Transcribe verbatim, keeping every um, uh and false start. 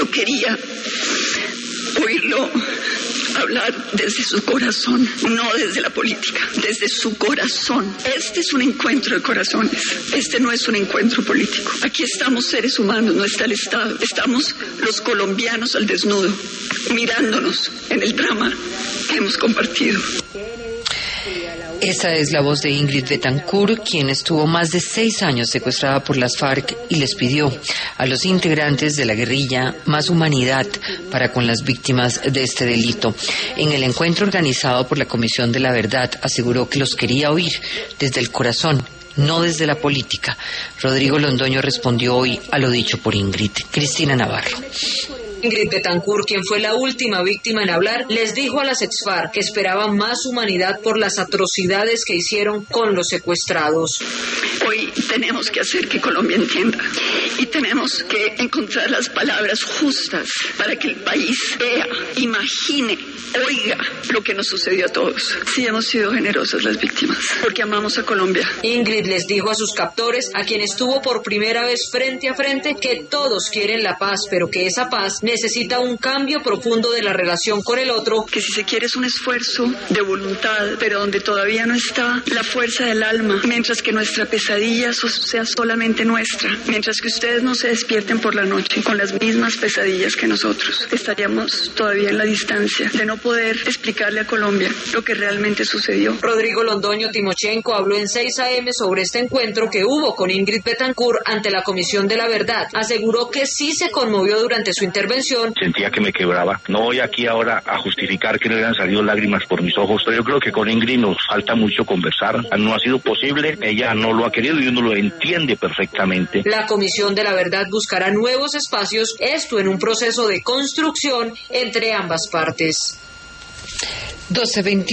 quería oírlo hablar desde su corazón, no desde la política, desde su corazón. Este es un encuentro de corazones, este no es un encuentro político. Aquí estamos seres humanos, no está el Estado. Estamos los colombianos al desnudo, mirándonos en el drama que hemos compartido. Esa es la voz de Ingrid Betancourt, quien estuvo más de seis años secuestrada por las FARC y les pidió a los integrantes de la guerrilla más humanidad para con las víctimas de este delito. En el encuentro organizado por la Comisión de la Verdad, aseguró que los quería oír desde el corazón, no desde la política. Rodrigo Londoño respondió hoy a lo dicho por Ingrid. Cristina Navarro. Ingrid Betancourt, quien fue la última víctima en hablar, les dijo a las ex-FARC que esperaban más humanidad por las atrocidades que hicieron con los secuestrados. Hoy tenemos que hacer que Colombia entienda y tenemos que encontrar las palabras justas para que el país vea, imagine, oiga lo que nos sucedió a todos. Sí hemos sido generosas las víctimas, porque amamos a Colombia. Ingrid les dijo a sus captores, a quien estuvo por primera vez frente a frente, que todos quieren la paz, pero que esa paz necesita un cambio profundo de la relación con el otro. Que si se quiere es un esfuerzo de voluntad, pero donde todavía no está la fuerza del alma, mientras que nuestra pesadilla sea solamente nuestra, mientras que ustedes no se despierten por la noche con las mismas pesadillas que nosotros, estaríamos todavía en la distancia de no poder explicarle a Colombia lo que realmente sucedió. Rodrigo Londoño Timochenko habló en seis a eme sobre este encuentro que hubo con Ingrid Betancourt ante la Comisión de la Verdad. Aseguró que sí se conmovió durante su intervención. Sentía que me quebraba. No voy aquí ahora a justificar que no le han salido lágrimas por mis ojos, pero yo creo que con Ingrid nos falta mucho conversar. No ha sido posible, ella no lo ha querido y uno lo entiende perfectamente. La Comisión de la Verdad buscará nuevos espacios, esto en un proceso de construcción entre ambas partes. doce veintiuno